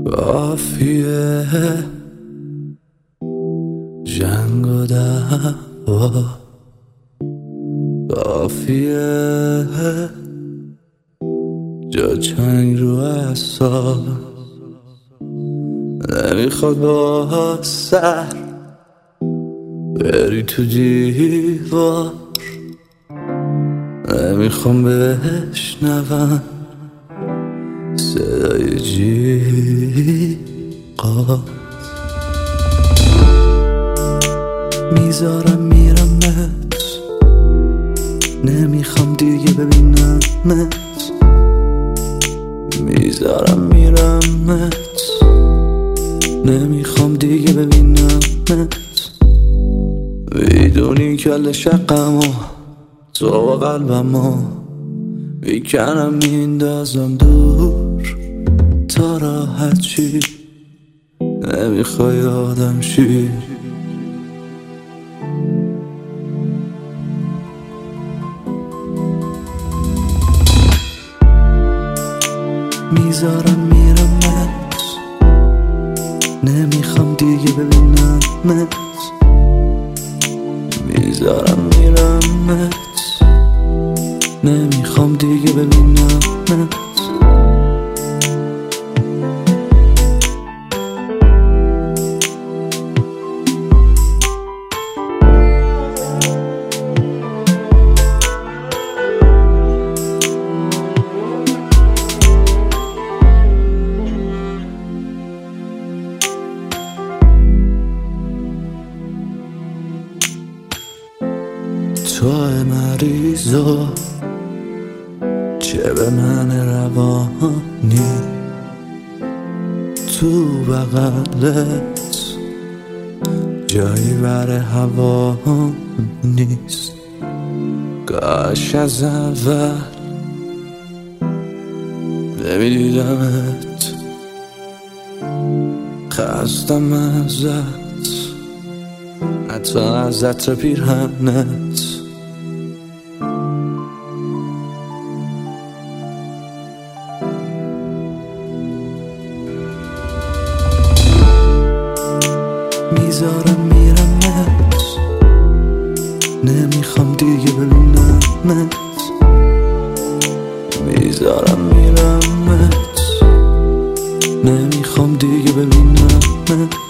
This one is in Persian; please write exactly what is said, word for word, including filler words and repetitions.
کافیه جنگ و دعوا، کافیه جا چنگ رو اعصاب، نمیخواد با سر بری تو دیوار، نمیخوام بشنوم صدای جیغا، میذارم میرمت، نمیخوام دیگه ببینمت، میذارم میرمت، نمیخوام دیگه ببینمت، میدونی کل شقمو تو و قلبمو میکنم میندازم دور تا راحت چی، نمیخوای آدم شی. میذارم میرمت، نمیخوام دیگه ببینمت، میذارم میرمت، نمیخوام دیگه ببینمت، تو مریضا چه به من روانی، تو بغلت جایی بر هوا نیست، کاش از اول نمیدیدمت، خستم ازت، حتی از عطر پیرهنت، میذارم میرمت، نمیخوام دیگه ببینمت، میذارم میرمت، نمیخوام دیگه ببینمت.